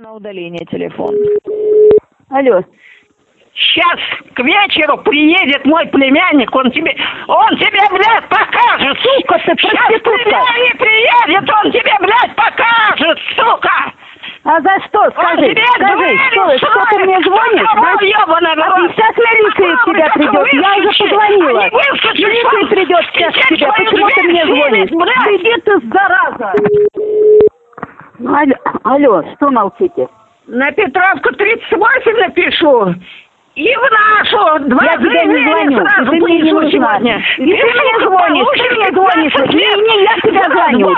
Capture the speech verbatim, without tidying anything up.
на удаление телефон. Алло. Сейчас к вечеру приедет мой племянник, он тебе, он тебе, блядь, покажет, сука, ты сейчас племянник приедет, он тебе, блядь, покажет, сука! А за что? Скажи, скажи, что, что ты мне звонишь? А сейчас милиция к тебе придет, я уже позвонила. Милиция придет сейчас к тебе, почему ты мне звонишь? Иди ты, зараза! Алло, алло, что молчите? На Петровку тридцать восемь напишу. И в нашу два я тебе не звоню, ты мне не нужна. И ты мне звонишь, ты мне звонишь, не, не, я тебя звоню.